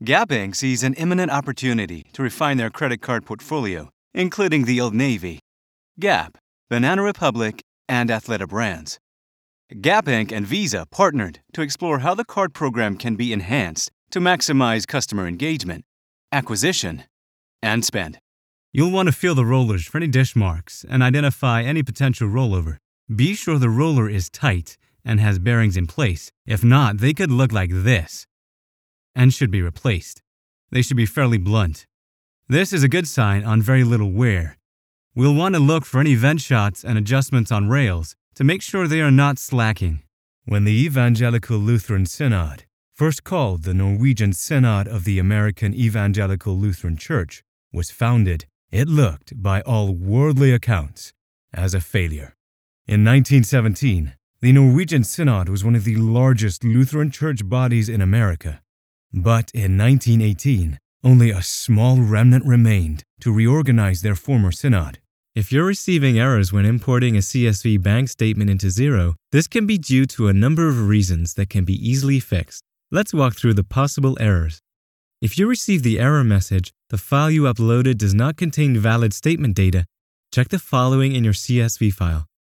Gap Inc. sees an imminent opportunity to refine their credit card portfolio, including the Old Navy, Gap, Banana Republic, and Athleta brands. Gap Inc. and Visa partnered to explore how the card program can be enhanced to maximize customer engagement, acquisition, and spend. You'll want to feel the rollers for any dish marks and identify any potential rollover. Be sure the roller is tight and has bearings in place. If not, they could look like this and should be replaced. They should be fairly blunt. This is a good sign on very little wear. We'll want to look for any vent shots and adjustments on rails to make sure they are not slacking. When the Evangelical Lutheran Synod, first called the Norwegian Synod of the American Evangelical Lutheran Church, was founded, it looked, by all worldly accounts, as a failure. In 1917, the Norwegian Synod was one of the largest Lutheran church bodies in America. But in 1918, only a small remnant remained to reorganize their former synod. If you're receiving errors when importing a CSV bank statement into Xero, this can be due to a number of reasons that can be easily fixed. Let's walk through the possible errors. If you receive the error message, the file you uploaded does not contain valid statement data, check the following in your CSV file.